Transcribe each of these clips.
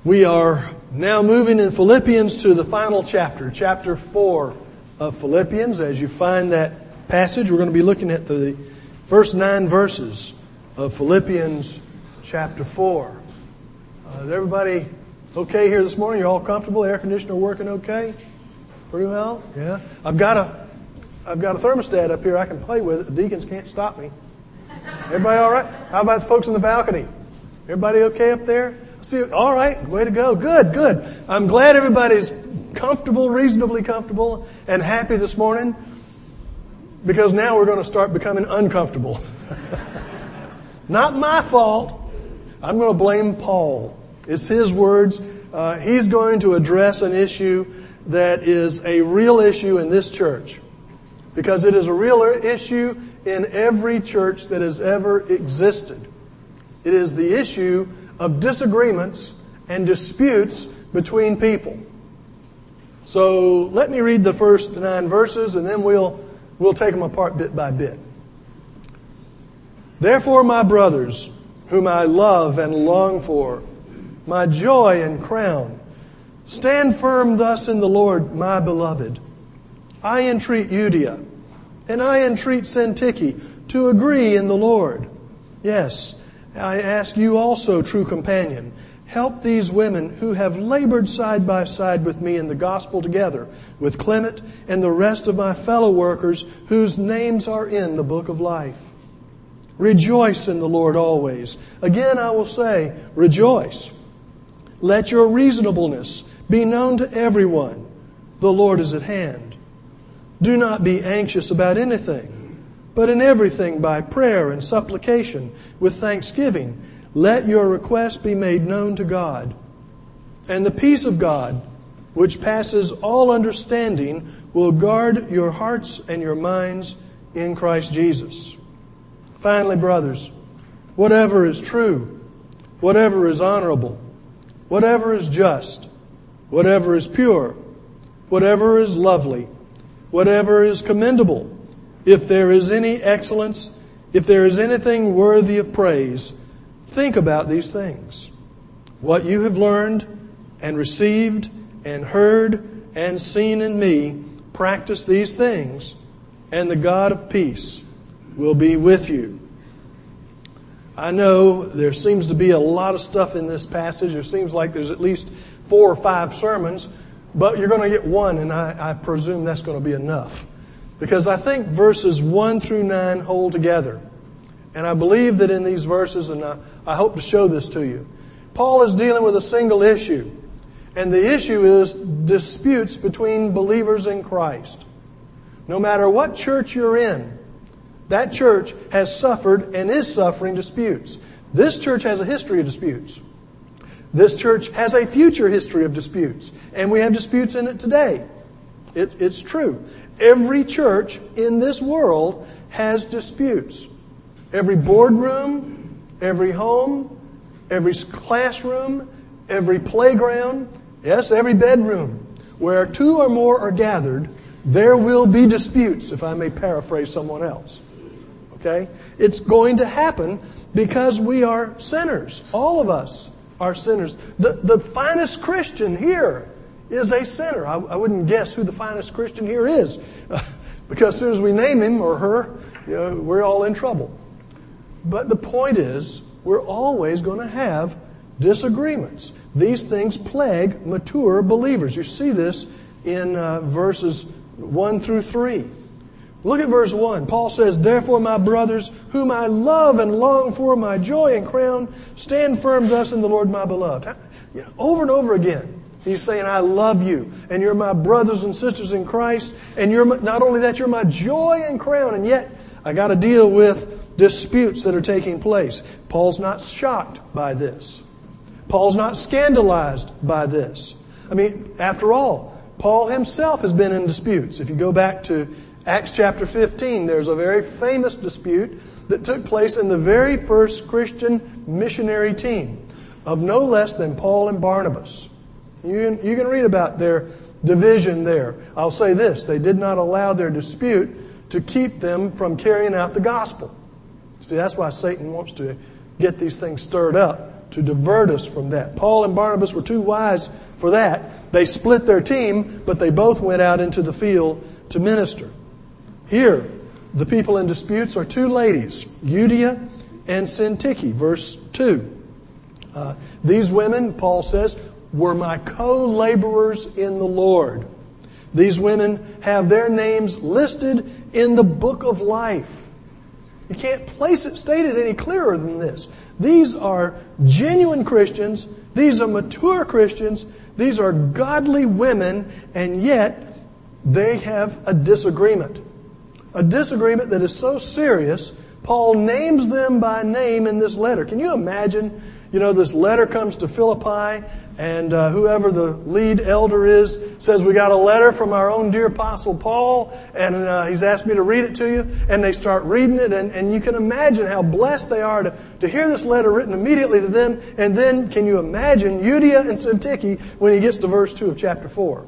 We are now moving in Philippians to the final chapter, chapter 4 of Philippians. As you find that passage, we're going to be looking at the first 9 verses of Philippians chapter 4. Is everybody okay here this morning? You're all comfortable? Air conditioner working okay? Pretty well? Yeah. I've got a thermostat up here I can play with. The deacons can't stop me. Everybody all right? How about the folks in the balcony? Everybody okay up there? See, all right, way to go. Good. I'm glad everybody's comfortable, reasonably comfortable, and happy this morning, because now we're going to start becoming uncomfortable. Not my fault. I'm going to blame Paul. It's his words. He's going to address an issue that is a real issue in this church, because it is a real issue in every church that has ever existed. It is the issue of disagreements and disputes between people. So let me read the first 9 verses, and then we'll take them apart bit by bit. Therefore, my brothers, whom I love and long for, my joy and crown, stand firm thus in the Lord, my beloved. I entreat Euodia, and I entreat Syntyche to agree in the Lord. Yes, I ask you also, true companion, help these women who have labored side by side with me in the gospel together with Clement and the rest of my fellow workers whose names are in the book of life. Rejoice in the Lord always. Again, I will say, rejoice. Let your reasonableness be known to everyone. The Lord is at hand. Do not be anxious about anything, but in everything by prayer and supplication with thanksgiving, let your requests be made known to God. And the peace of God, which passes all understanding, will guard your hearts and your minds in Christ Jesus. Finally, brothers, whatever is true, whatever is honorable, whatever is just, whatever is pure, whatever is lovely, whatever is commendable, if there is any excellence, if there is anything worthy of praise, think about these things. What you have learned and received and heard and seen in me, practice these things, and the God of peace will be with you. I know there seems to be a lot of stuff in this passage. There seems like there's at least 4 or 5 sermons, but you're going to get one, and I presume that's going to be enough. Because I think verses 1 through 9 hold together. And I believe that in these verses, and I hope to show this to you, Paul is dealing with a single issue. And the issue is disputes between believers in Christ. No matter what church you're in, that church has suffered and is suffering disputes. This church has a history of disputes. This church has a future history of disputes. And we have disputes in it today. It's true. Every church in this world has disputes. Every boardroom, every home, every classroom, every playground, yes, every bedroom. Where 2 or more are gathered, there will be disputes, if I may paraphrase someone else. Okay? It's going to happen because we are sinners. All of us are sinners. The finest Christian here is a sinner. I wouldn't guess who the finest Christian here is. Because as soon as we name him or her, we're all in trouble. But the point is, we're always going to have disagreements. These things plague mature believers. You see this in verses 1 through 3. Look at verse 1. Paul says, therefore, my brothers, whom I love and long for, my joy and crown, stand firm thus in the Lord, my beloved. Over and over again. He's saying, I love you, and you're my brothers and sisters in Christ, and not only that, you're my joy and crown, and yet I got to deal with disputes that are taking place. Paul's not shocked by this. Paul's not scandalized by this. I mean, after all, Paul himself has been in disputes. If you go back to Acts chapter 15, there's a very famous dispute that took place in the very first Christian missionary team of no less than Paul and Barnabas. You can read about their division there. I'll say this, they did not allow their dispute to keep them from carrying out the gospel. See, that's why Satan wants to get these things stirred up to divert us from that. Paul and Barnabas were too wise for that. They split their team, but they both went out into the field to minister. Here, the people in disputes are two ladies, Euodia and Syntyche, verse 2. These women, Paul says, were my co-laborers in the Lord. These women have their names listed in the book of life. You can't place it stated any clearer than this. These are genuine Christians. These are mature Christians. These are godly women, and yet they have a disagreement. A disagreement that is so serious, Paul names them by name in this letter. Can you imagine? This letter comes to Philippi, and whoever the lead elder is says, we got a letter from our own dear Apostle Paul, and he's asked me to read it to you. And they start reading it, and you can imagine how blessed they are to hear this letter written immediately to them. And then, can you imagine Euodia and Syntyche when he gets to verse 2 of chapter 4?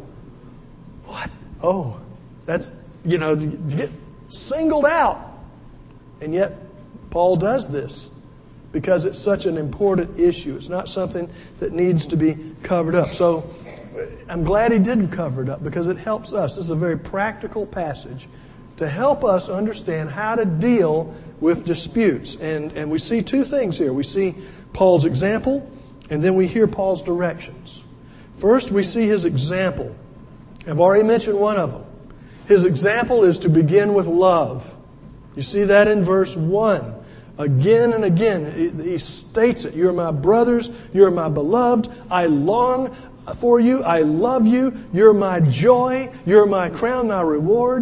What? Oh, that's, you get singled out. And yet, Paul does this because it's such an important issue. It's not something that needs to be covered up. So I'm glad he didn't cover it up because it helps us. This is a very practical passage to help us understand how to deal with disputes. And we see two things here. We see Paul's example, and then we hear Paul's directions. First, we see his example. I've already mentioned one of them. His example is to begin with love. You see that in verse 1. Again and again, he states it. You're my brothers. You're my beloved. I long for you. I love you. You're my joy. You're my crown, my reward.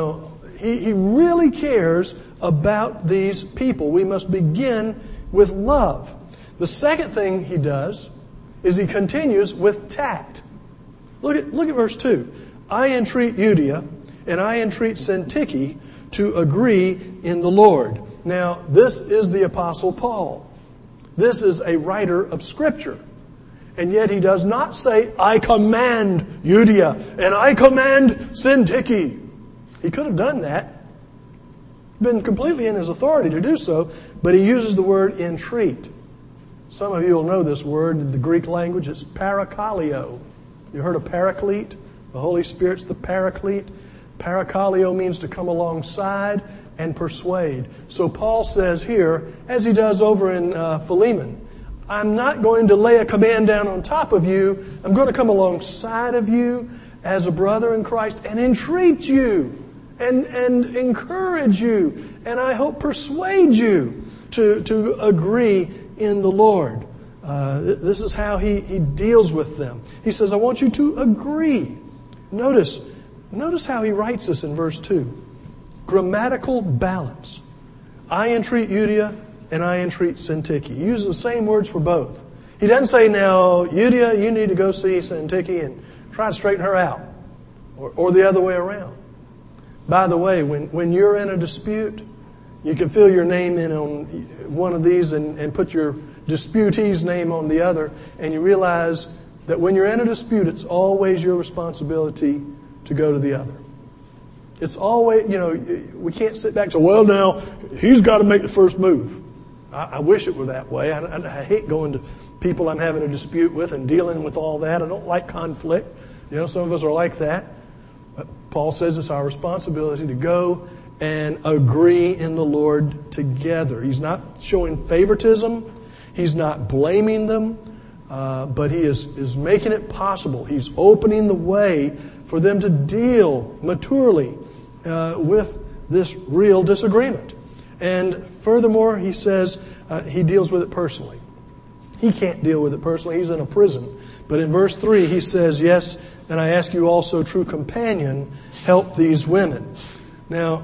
He really cares about these people. We must begin with love. The second thing he does is he continues with tact. Look at verse 2. I entreat Euodia and I entreat Syntyche to agree in the Lord. Now, this is the Apostle Paul. This is a writer of Scripture. And yet he does not say, I command Euodia and I command Syntyche. He could have done that. Been completely in his authority to do so, but he uses the word entreat. Some of you will know this word in the Greek language. It's parakaleo. You heard of paraclete? The Holy Spirit's the paraclete. Parakaleo means to come alongside and persuade. So Paul says here, as he does over in Philemon, I'm not going to lay a command down on top of you. I'm going to come alongside of you as a brother in Christ and entreat you and encourage you and I hope persuade you to agree in the Lord. This is how he deals with them. He says, I want you to agree. Notice how he writes this in verse 2. Grammatical balance. I entreat Euodia and I entreat Syntyche. He uses the same words for both. He doesn't say, now, Euodia, you need to go see Syntyche and try to straighten her out. Or the other way around. By the way, when you're in a dispute, you can fill your name in on one of these and put your disputee's name on the other, and you realize that when you're in a dispute, it's always your responsibility to go to the other. It's always, we can't sit back and say, well, now, he's got to make the first move. I wish it were that way. I hate going to people I'm having a dispute with and dealing with all that. I don't like conflict. Some of us are like that. But Paul says it's our responsibility to go and agree in the Lord together. He's not showing favoritism. He's not blaming them. But he is making it possible. He's opening the way for them to deal maturely with this real disagreement. And furthermore, he says he deals with it personally. He can't deal with it personally. He's in a prison. But in verse 3, he says, yes, and I ask you also, true companion, help these women. Now,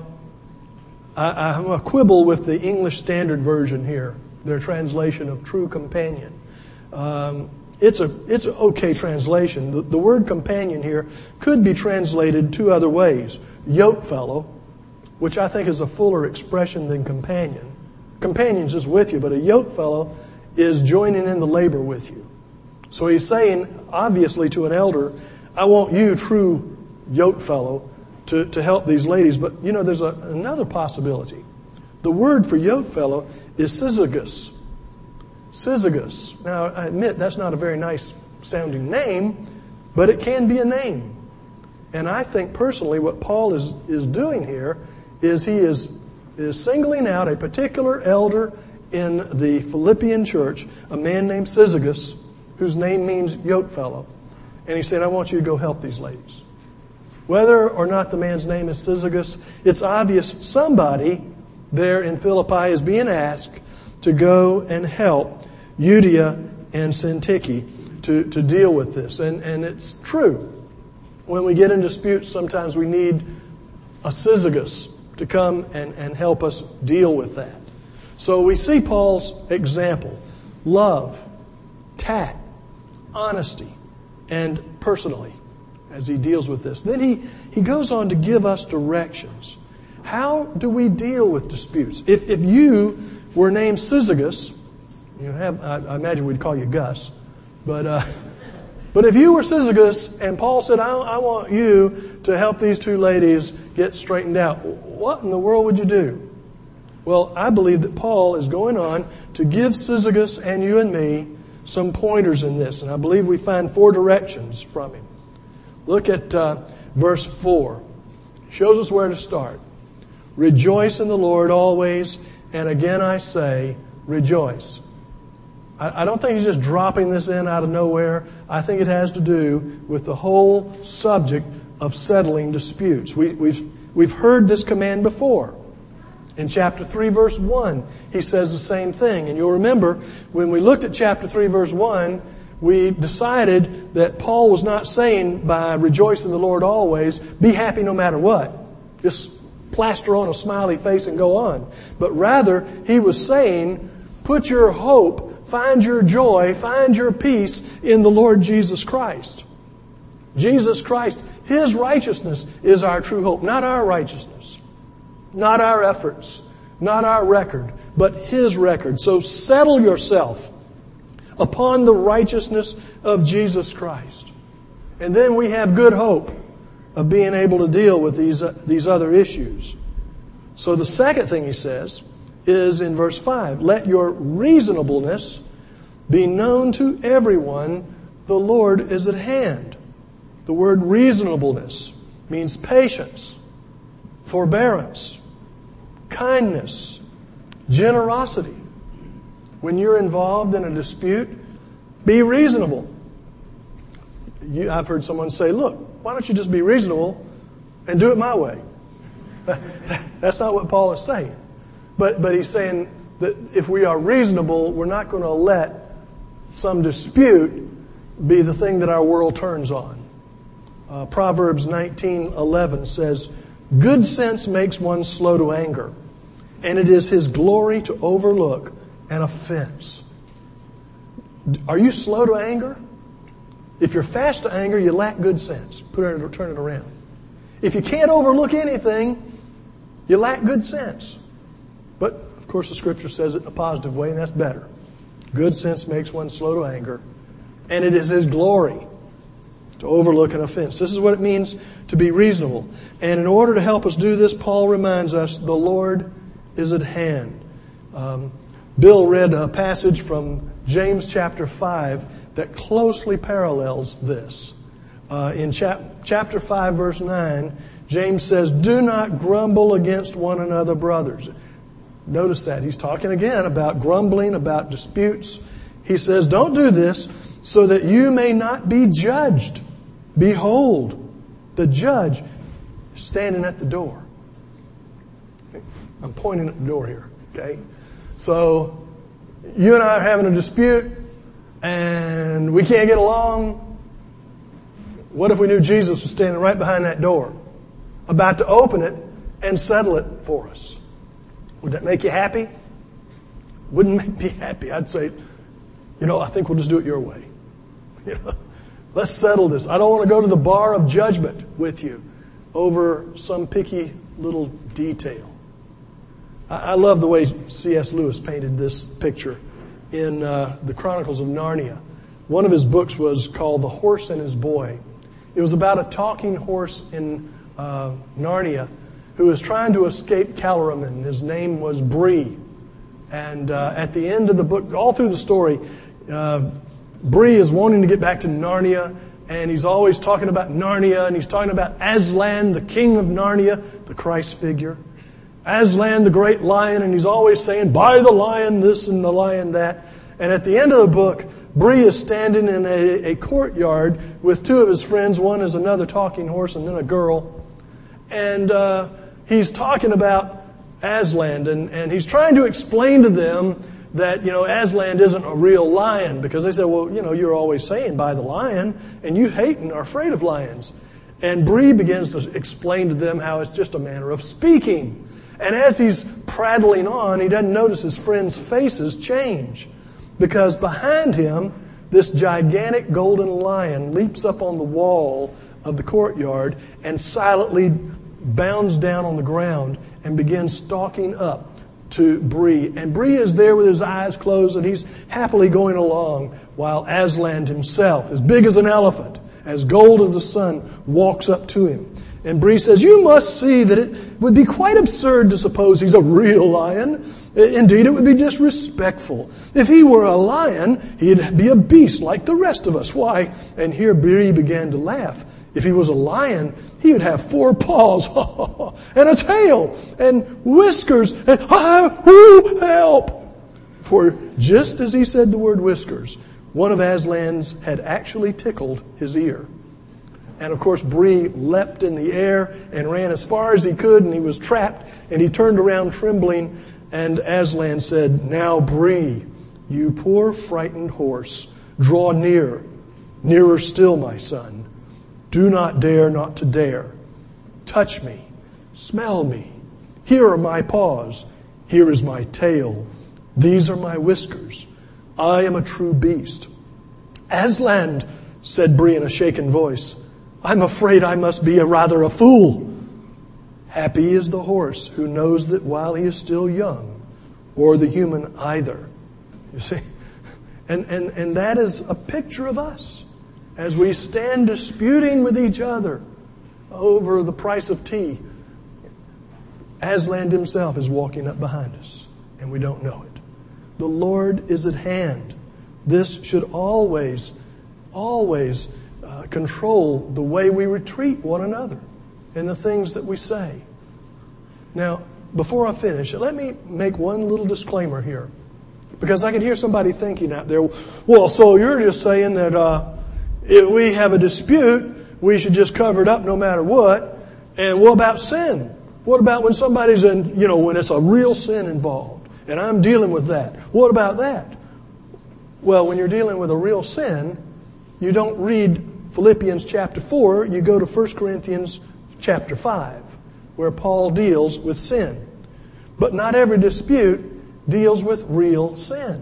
I have a quibble with the English Standard Version here, their translation of true companion. It's an okay translation. The word companion here could be translated two other ways. Yoke fellow, which I think is a fuller expression than companion. Companion's just with you, but a yoke fellow is joining in the labor with you. So he's saying, obviously, to an elder, I want you, true yoke fellow, to help these ladies. But, there's another possibility. The word for yoke fellow is syzygus. Syzygus. Now, I admit that's not a very nice sounding name, but it can be a name. And I think personally what Paul is doing here is he is singling out a particular elder in the Philippian church, a man named Syzygus, whose name means yoke fellow. And he said, I want you to go help these ladies. Whether or not the man's name is Syzygus, it's obvious somebody there in Philippi is being asked to go and help Euodia and Syntyche to deal with this. And it's true. When we get in disputes, sometimes we need a Syzygus to come and help us deal with that. So we see Paul's example: love, tact, honesty, and personally as he deals with this. Then he goes on to give us directions. How do we deal with disputes? If you were named Syzygus, I imagine we'd call you Gus, but if you were Syzygus and Paul said, I want you to help these two ladies get straightened out, what in the world would you do? Well, I believe that Paul is going on to give Syzygus and you and me some pointers in this. And I believe we find 4 directions from him. Look at verse 4. Shows us where to start. Rejoice in the Lord always, and again I say, rejoice. I don't think he's just dropping this in out of nowhere. I think it has to do with the whole subject of settling disputes. We've heard this command before. In chapter 3, verse 1, he says the same thing. And you'll remember, when we looked at chapter 3, verse 1, we decided that Paul was not saying by rejoice in the Lord always, be happy no matter what. Just plaster on a smiley face and go on. But rather, he was saying, put your hope, find your joy, find your peace in the Lord Jesus Christ. Jesus Christ, His righteousness is our true hope, not our righteousness, not our efforts, not our record, but His record. So settle yourself upon the righteousness of Jesus Christ. And then we have good hope of being able to deal with these other issues. So the second thing he says is in verse 5, let your reasonableness be known to everyone, the Lord is at hand. The word reasonableness means patience, forbearance, kindness, generosity. When you're involved in a dispute, be reasonable. I've heard someone say, look, why don't you just be reasonable and do it my way? That's not what Paul is saying. But he's saying that if we are reasonable, we're not going to let some dispute be the thing that our world turns on. Proverbs 19:11 says, good sense makes one slow to anger, and it is his glory to overlook an offense. Are you slow to anger? If you're fast to anger, you lack good sense. Turn it around. If you can't overlook anything, you lack good sense. But, of course, the Scripture says it in a positive way, and that's better. Good sense makes one slow to anger, and it is His glory to overlook an offense. This is what it means to be reasonable. And in order to help us do this, Paul reminds us the Lord is at hand. Bill read a passage from James chapter 5 that closely parallels this. In chapter 5, verse 9, James says, do not grumble against one another, brothers. Notice that. He's talking again about grumbling, about disputes. He says, don't do this so that you may not be judged. Behold, the judge is standing at the door. I'm pointing at the door here, okay? So, you and I are having a dispute, and we can't get along. What if we knew Jesus was standing right behind that door, about to open it and settle it for us? Would that make you happy? Wouldn't make me happy. I'd say, I think we'll just do it your way. Let's settle this. I don't want to go to the bar of judgment with you over some picky little detail. I love the way C.S. Lewis painted this picture in the Chronicles of Narnia. One of his books was called The Horse and His Boy. It was about a talking horse in Narnia who was trying to escape Calormen. His name was Bree. And at the end of the book, all through the story, Bree is wanting to get back to Narnia, and he's always talking about Narnia, and he's talking about Aslan, the king of Narnia, the Christ figure. Aslan, the great lion, and he's always saying, "By the lion this and the lion that." And at the end of the book, Bree is standing in a courtyard with two of his friends. One is another talking horse and then a girl. And he's talking about Aslan, and he's trying to explain to them that, Aslan isn't a real lion, because they said, well, you're always saying "by the lion," and you hate and are afraid of lions. And Bree begins to explain to them how it's just a manner of speaking. And as he's prattling on, he doesn't notice his friends' faces change, because behind him, this gigantic golden lion leaps up on the wall of the courtyard and silently bounds down on the ground and begins stalking up to Bree. And Bree is there with his eyes closed, and he's happily going along, while Aslan himself, as big as an elephant, as gold as the sun, walks up to him. And Bree says, "You must see that it would be quite absurd to suppose he's a real lion. Indeed, it would be disrespectful. If he were a lion, he'd be a beast like the rest of us. Why?" And here Bree began to laugh. "If he was a lion, he would have 4 paws and a tail and whiskers and help." For just as he said the word whiskers, one of Aslan's had actually tickled his ear. And of course, Bree leapt in the air and ran as far as he could, and he was trapped, and he turned around trembling, and Aslan said, "Now, Bree, you poor frightened horse, draw near, nearer still, my son. Do not dare not to dare. Touch me, smell me. Here are my paws. Here is my tail. These are my whiskers. I am a true beast." "Aslan," said Bree in a shaken voice, "I'm afraid I must be rather a fool." "Happy is the horse who knows that while he is still young, or the human either." You see? And that is a picture of us as we stand disputing with each other over the price of tea. Aslan himself is walking up behind us, and we don't know it. The Lord is at hand. This should always control the way we treat one another and the things that we say. Now, before I finish, let me make one little disclaimer here, because I can hear somebody thinking out there, well, so you're just saying that if we have a dispute, we should just cover it up no matter what. And what about sin? What about when somebody's when it's a real sin involved and I'm dealing with that? What about that? Well, when you're dealing with a real sin, you don't read Philippians chapter 4, you go to 1 Corinthians chapter 5, where Paul deals with sin. But not every dispute deals with real sin.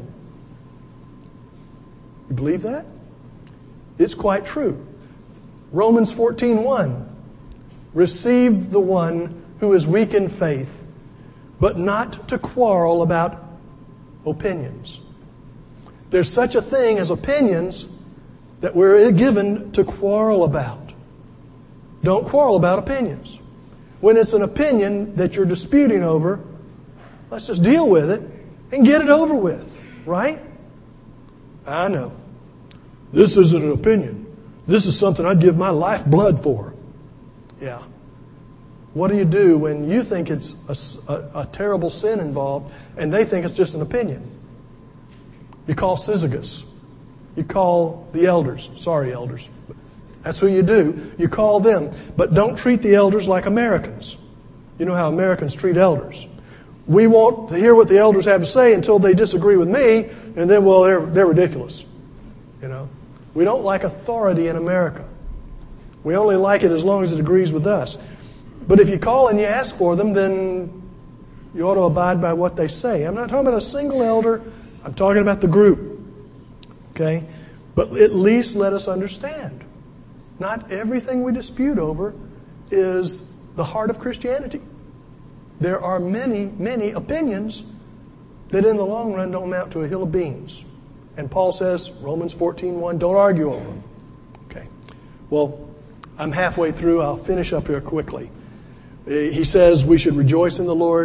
You believe that? It's quite true. Romans 14:1, "Receive the one who is weak in faith, but not to quarrel about opinions." There's such a thing as opinions that we're given to quarrel about. Don't quarrel about opinions. When it's an opinion that you're disputing over, let's just deal with it and get it over with, right? I know. This isn't an opinion. This is something I'd give my lifeblood for. Yeah. What do you do when you think it's a terrible sin involved and they think it's just an opinion? You call Syzygus. You call the elders. Sorry, elders. That's who you do. You call them. But don't treat the elders like Americans. You know how Americans treat elders. We want to hear what the elders have to say until they disagree with me, and then, well, they're ridiculous. We don't like authority in America. We only like it as long as it agrees with us. But if you call and you ask for them, then you ought to abide by what they say. I'm not talking about a single elder. I'm talking about the group. Okay? But at least let us understand. Not everything we dispute over is the heart of Christianity. There are many, many opinions that in the long run don't amount to a hill of beans. And Paul says, Romans 14:1, don't argue over them. Okay. Well, I'm halfway through. I'll finish up here quickly. He says we should rejoice in the Lord.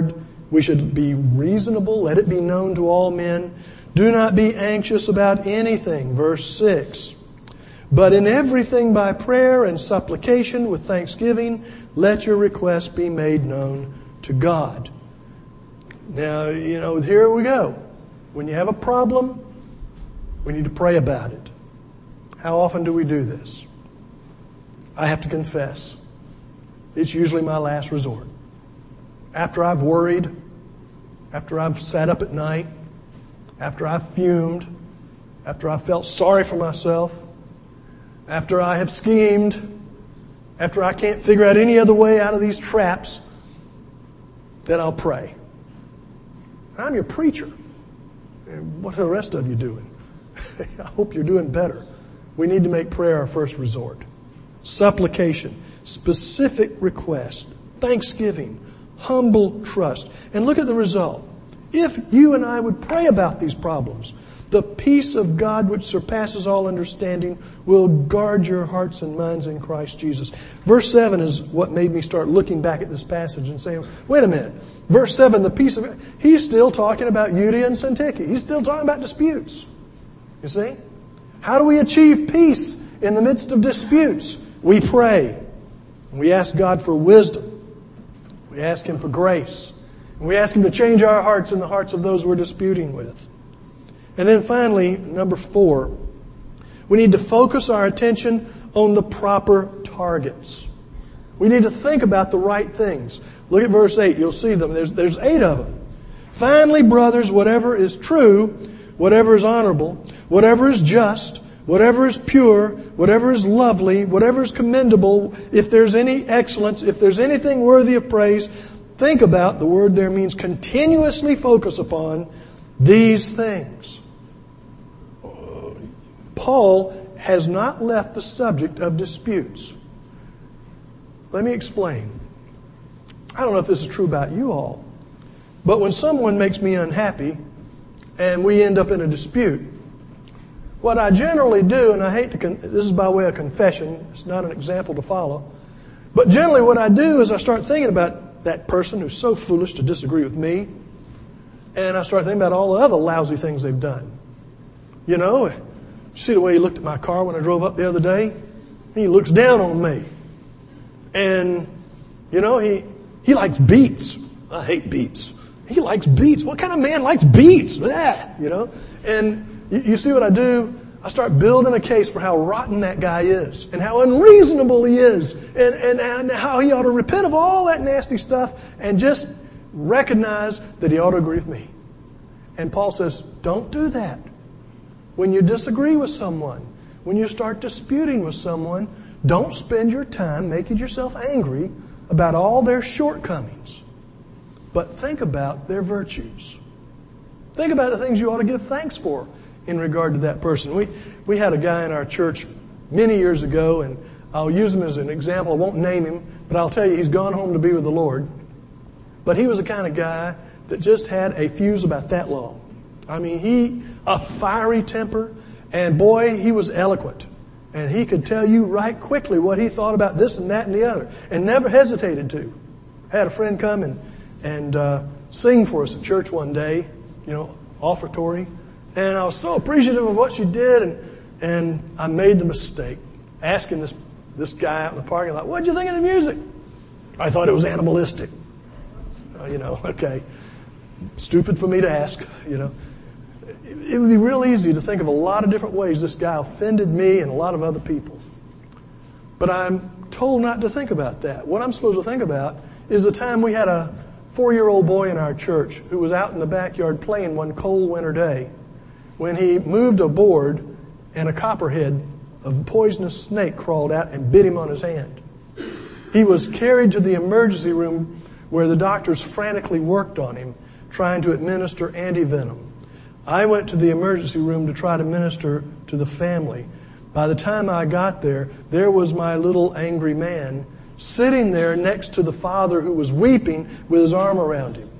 We should be reasonable. Let it be known to all men. Do not be anxious about anything. Verse 6. But in everything by prayer and supplication with thanksgiving, let your requests be made known to God. Now, here we go. When you have a problem, we need to pray about it. How often do we do this? I have to confess, it's usually my last resort. After I've worried, after I've sat up at night, after I've fumed, after I've felt sorry for myself, after I have schemed, after I can't figure out any other way out of these traps, then I'll pray. I'm your preacher. And what are the rest of you doing? I hope you're doing better. We need to make prayer our first resort. Supplication, specific request, thanksgiving, humble trust. And look at the result. If you and I would pray about these problems, the peace of God which surpasses all understanding will guard your hearts and minds in Christ Jesus. Verse 7 is what made me start looking back at this passage and saying, wait a minute. Verse 7, the peace of God. He's still talking about Euodia and Syntyche. He's still talking about disputes. You see? How do we achieve peace in the midst of disputes? We pray. We ask God for wisdom. We ask Him for grace. And we ask Him to change our hearts and the hearts of those we're disputing with. And then finally, number 4, we need to focus our attention on the proper targets. We need to think about the right things. Look at verse 8. You'll see them. There's 8 of them. Finally, brothers, whatever is true, whatever is honorable, whatever is just, whatever is pure, whatever is lovely, whatever is commendable, if there's any excellence, if there's anything worthy of praise, think about, the word there means continuously focus upon these things. Paul has not left the subject of disputes. Let me explain. I don't know if this is true about you all, but when someone makes me unhappy and we end up in a dispute, what I generally do, and I hate to, this is by way of confession, it's not an example to follow, but generally what I do is I start thinking about that person who's so foolish to disagree with me, and I start thinking about all the other lousy things they've done. See the way he looked at my car when I drove up the other day? He looks down on me. And, he likes beets. I hate beets. He likes beets. What kind of man likes beets? And you see what I do? I start building a case for how rotten that guy is and how unreasonable he is and how he ought to repent of all that nasty stuff and just recognize that he ought to agree with me. And Paul says, don't do that. When you disagree with someone, when you start disputing with someone, don't spend your time making yourself angry about all their shortcomings. But think about their virtues. Think about the things you ought to give thanks for in regard to that person. We had a guy in our church many years ago, and I'll use him as an example. I won't name him, but I'll tell you he's gone home to be with the Lord. But he was the kind of guy that just had a fuse about that long. A fiery temper, and boy, he was eloquent. And he could tell you right quickly what he thought about this and that and the other, and never hesitated to. I had a friend come and sing for us at church one day, offertory, and I was so appreciative of what she did, and I made the mistake asking this guy out in the parking lot, "What'd you think of the music?" I thought it was animalistic. Okay. Stupid for me to ask, It would be real easy to think of a lot of different ways this guy offended me and a lot of other people. But I'm told not to think about that. What I'm supposed to think about is the time we had a 4-year-old boy in our church who was out in the backyard playing one cold winter day when he moved a board and a copperhead of a poisonous snake crawled out and bit him on his hand. He was carried to the emergency room where the doctors frantically worked on him, trying to administer antivenom. I went to the emergency room to try to minister to the family. By the time I got there, there was my little angry man sitting there next to the father who was weeping with his arm around him.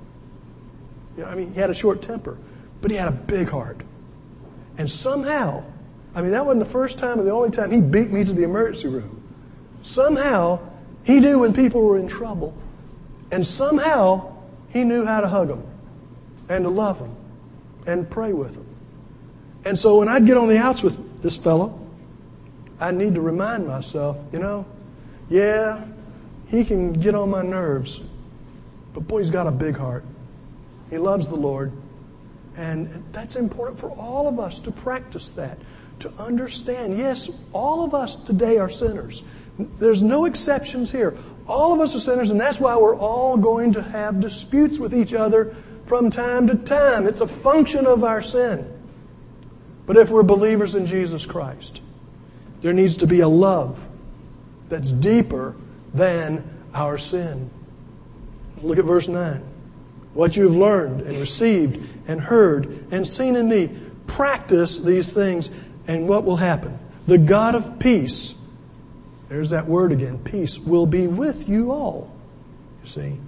He had a short temper, but he had a big heart. And somehow, that wasn't the first time or the only time he beat me to the emergency room. Somehow, he knew when people were in trouble. And somehow, He knew how to hug them and to love them and pray with them. And so when I'd get on the outs with this fellow, I need to remind myself, yeah, he can get on my nerves, but boy, he's got a big heart. He loves the Lord. And that's important for all of us to practice that, to understand, yes, all of us today are sinners. There's no exceptions here. All of us are sinners, and that's why we're all going to have disputes with each other from time to time. It's a function of our sin. But if we're believers in Jesus Christ, there needs to be a love that's deeper than our sin. Look at verse 9. What you have learned and received and heard and seen in me, practice these things, and what will happen? The God of peace, there's that word again, peace, will be with you all. You see,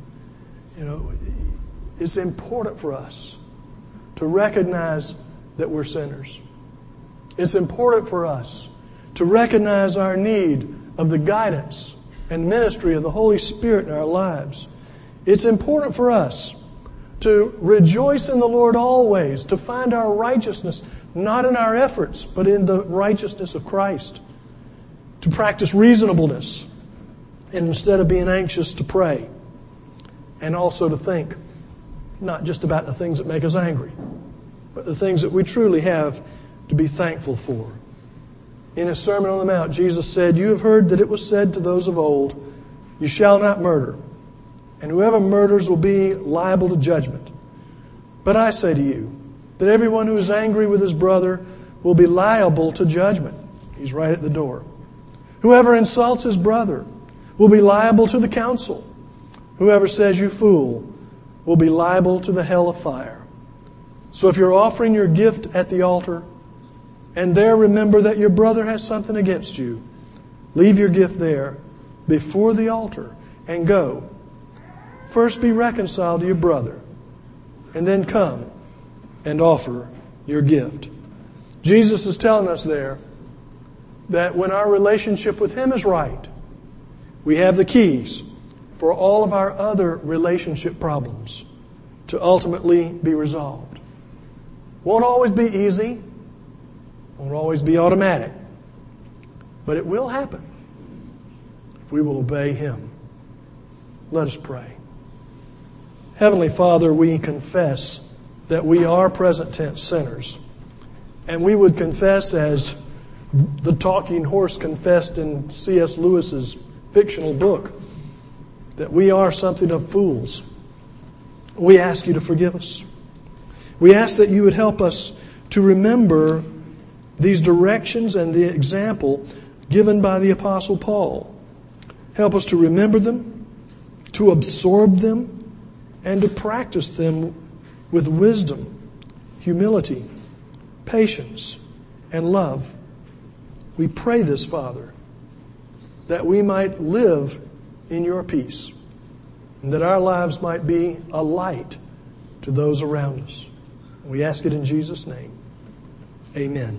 it's important for us to recognize that we're sinners. It's important for us to recognize our need of the guidance and ministry of the Holy Spirit in our lives. It's important for us to rejoice in the Lord always, to find our righteousness not in our efforts, but in the righteousness of Christ. To practice reasonableness, and instead of being anxious, to pray. And also to think, not just about the things that make us angry, but the things that we truly have to be thankful for. In His Sermon on the Mount, Jesus said, "You have heard that it was said to those of old, 'You shall not murder, and whoever murders will be liable to judgment.' But I say to you that everyone who is angry with his brother will be liable to judgment." He's right at the door. "Whoever insults his brother will be liable to the council. Whoever says 'you fool' will be liable to the hell of fire. So if you're offering your gift at the altar, and there remember that your brother has something against you, leave your gift there before the altar and go. First be reconciled to your brother, and then come and offer your gift." Jesus is telling us there that when our relationship with Him is right, we have the keys for all of our other relationship problems to ultimately be resolved. Won't always be easy, won't always be automatic, but it will happen if we will obey Him. Let us pray. Heavenly Father, we confess that we are present tense sinners, and we would confess, as the talking horse confessed in C.S. Lewis's fictional book, that we are something of fools. We ask You to forgive us. We ask that You would help us to remember these directions and the example given by the Apostle Paul. Help us to remember them, to absorb them, and to practice them with wisdom, humility, patience, and love. We pray this, Father, that we might live in Your peace, and that our lives might be a light to those around us. We ask it in Jesus' name. Amen.